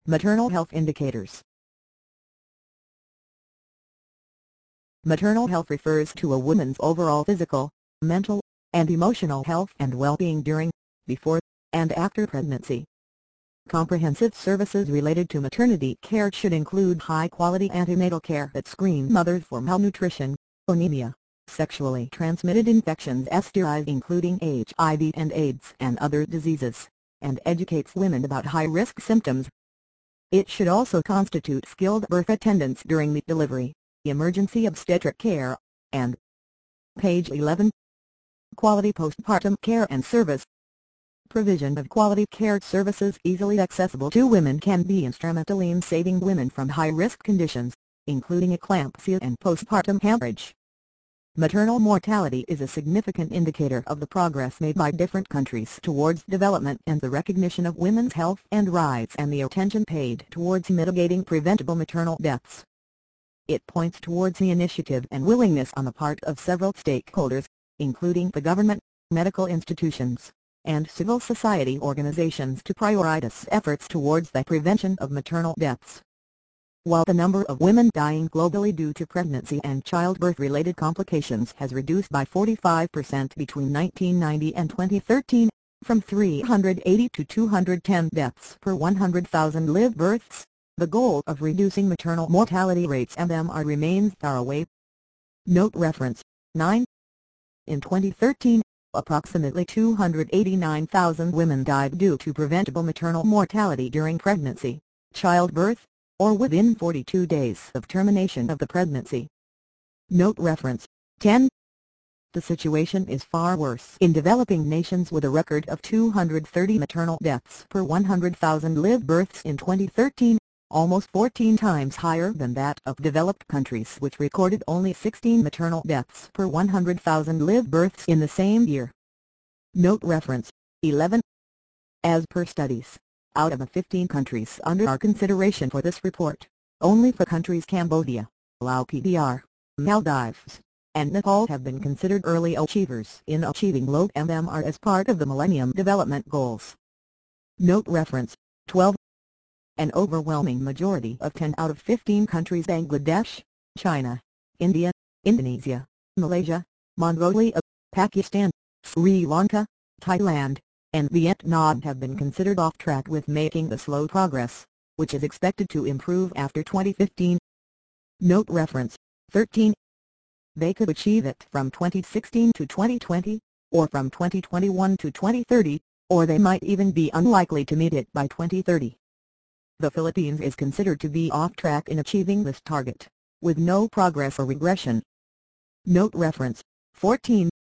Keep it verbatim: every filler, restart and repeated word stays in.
Maternal health indicators. Maternal health refers to a woman's overall physical, mental, and emotional health and well-being during, before, and after pregnancy. Comprehensive services related to maternity care should include high-quality antenatal care that screens mothers for malnutrition, anemia, sexually transmitted infections S T Is including H I V and AIDS and other diseases, and educates women about high-risk symptoms. It should also constitute skilled birth attendance during the delivery, emergency obstetric care, and Page eleven. Quality postpartum care and service. Provision of quality care services easily accessible to women can be instrumental in saving women from high-risk conditions, including eclampsia and postpartum hemorrhage. Maternal mortality is a significant indicator of the progress made by different countries towards development and the recognition of women's health and rights and the attention paid towards mitigating preventable maternal deaths. It points towards the initiative and willingness on the part of several stakeholders, including the government, medical institutions, and civil society organizations to prioritize efforts towards the prevention of maternal deaths. While the number of women dying globally due to pregnancy and childbirth-related complications has reduced by forty-five percent between nineteen ninety and twenty thirteen, from three hundred eighty to two hundred ten deaths per one hundred thousand live births, the goal of reducing maternal mortality rates M M R remains far away. Note reference, nine. In twenty thirteen, approximately two hundred eighty-nine thousand women died due to preventable maternal mortality during pregnancy, childbirth, or within forty-two days of termination of the pregnancy. Note reference, ten. The situation is far worse in developing nations with a record of two hundred thirty maternal deaths per one hundred thousand live births in twenty thirteen, almost fourteen times higher than that of developed countries which recorded only sixteen maternal deaths per one hundred thousand live births in the same year. Note reference, eleven. As per studies, out of the fifteen countries under our consideration for this report, only the countries Cambodia, Laos P D R, Maldives, and Nepal have been considered early achievers in achieving low M M R as part of the Millennium Development Goals. Note reference, twelve. An overwhelming majority of ten out of fifteen countries Bangladesh, China, India, Indonesia, Malaysia, Mongolia, Pakistan, Sri Lanka, Thailand, and Vietnam have been considered off track with making the slow progress, which is expected to improve after twenty fifteen. Note reference, thirteen. They could achieve it from twenty sixteen to twenty twenty, or from twenty twenty-one to twenty thirty, or they might even be unlikely to meet it by twenty thirty. The Philippines is considered to be off track in achieving this target, with no progress or regression. Note reference, fourteen.